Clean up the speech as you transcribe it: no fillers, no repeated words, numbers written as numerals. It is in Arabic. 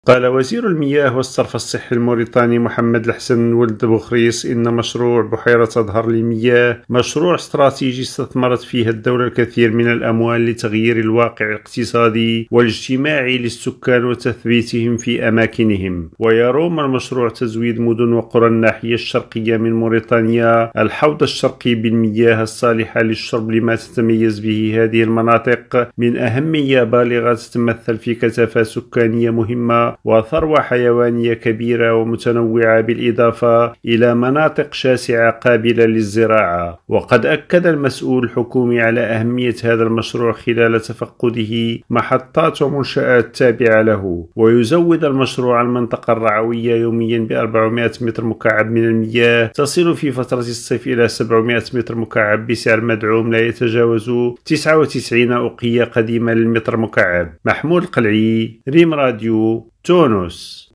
قال وزير المياه والصرف الصحي الموريتاني محمد الحسن ولد بوخريس إن مشروع بحيرة أدهر للمياه مشروع استراتيجي استثمرت فيه الدولة الكثير من الأموال لتغيير الواقع الاقتصادي والاجتماعي للسكان وتثبيتهم في أماكنهم. ويروم المشروع تزويد مدن وقرى الناحية الشرقية من موريتانيا الحوض الشرقي بالمياه الصالحة للشرب لما تتميز به هذه المناطق من أهمية بالغة تتمثل في كثافة سكانية مهمة وثروة حيوانية كبيرة ومتنوعة بالإضافة إلى مناطق شاسعة قابلة للزراعة. وقد أكد المسؤول الحكومي على أهمية هذا المشروع خلال تفقده محطات ومنشآت تابعة له. ويزود المشروع المنطقة الرعوية يوميا ب 400 متر مكعب من المياه تصل في فترة الصيف إلى 700 متر مكعب بسعر مدعوم لا يتجاوز 99 أوقية قديمة للمتر مكعب. محمود القلعي، ريم راديو، تونس.